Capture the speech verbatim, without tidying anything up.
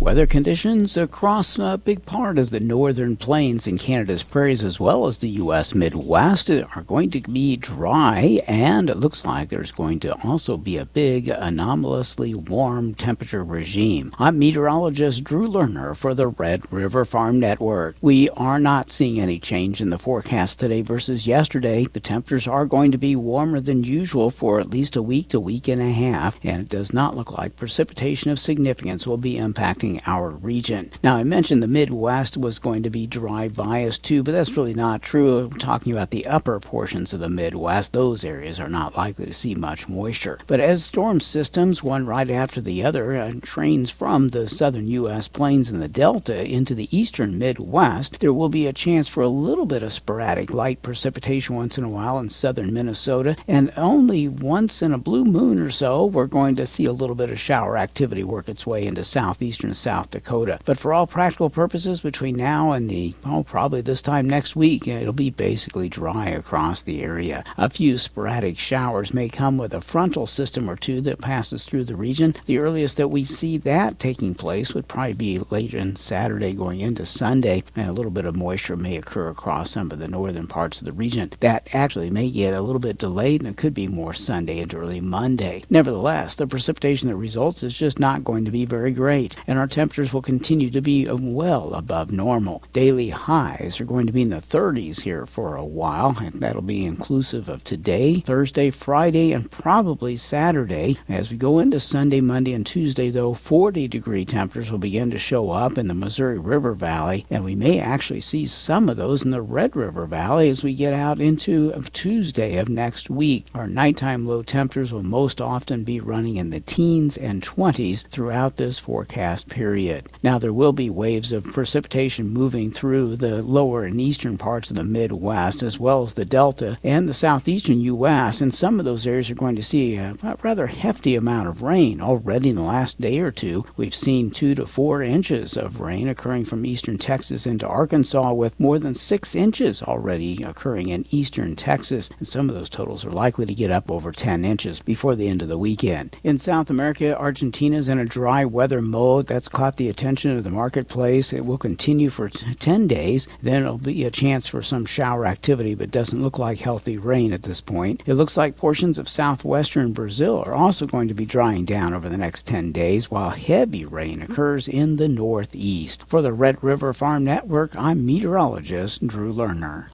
Weather conditions across a big part of the northern plains and Canada's prairies, as well as the U S Midwest, are going to be dry, and it looks like there's going to also be a big anomalously warm temperature regime. I'm meteorologist Drew Lerner for the Red River Farm Network. We are not seeing any change in the forecast today versus yesterday. The temperatures are going to be warmer than usual for at least a week to week and a half, and it does not look like precipitation of significance will be impacting our region. Now, I mentioned the Midwest was going to be dry bias too, but that's really not true. I'm talking about the upper portions of the Midwest. Those areas are not likely to see much moisture. But as storm systems, one right after the other, uh, trains from the southern U S plains and the Delta into the eastern Midwest, there will be a chance for a little bit of sporadic light precipitation once in a while in southern Minnesota, and only once in a blue moon or so we're going to see a little bit of shower activity work its way into southeastern South Dakota. But for all practical purposes, between now and the, oh, probably this time next week, it'll be basically dry across the area. A few sporadic showers may come with a frontal system or two that passes through the region. The earliest that we see that taking place would probably be late in Saturday going into Sunday, and a little bit of moisture may occur across some of the northern parts of the region. That actually may get a little bit delayed, and it could be more Sunday into early Monday. Nevertheless, the precipitation that results is just not going to be very great, and our temperatures will continue to be well above normal. Daily highs are going to be in the thirties here for a while, and that'll be inclusive of today, Thursday, Friday, and probably Saturday. As we go into Sunday, Monday, and Tuesday, though, forty degree temperatures will begin to show up in the Missouri River Valley, and we may actually see some of those in the Red River Valley as we get out into Tuesday of next week. Our nighttime low temperatures will most often be running in the teens and twenties throughout this forecast period. Now, there will be waves of precipitation moving through the lower and eastern parts of the Midwest, as well as the Delta and the southeastern U S, and some of those areas are going to see a, a rather hefty amount of rain. Already in the last day or two, we've seen two to four inches of rain occurring from eastern Texas into Arkansas, with more than six inches already occurring in eastern Texas, and some of those totals are likely to get up over ten inches before the end of the weekend. In South America, Argentina's in a dry weather mode. That's caught the attention of the marketplace. It will continue for t- ten days. Then it'll be a chance for some shower activity, but doesn't look like healthy rain at this point. It looks like portions of southwestern Brazil are also going to be drying down over the next ten days, while heavy rain occurs in the northeast. For the Red River Farm Network, I'm meteorologist Drew Lerner.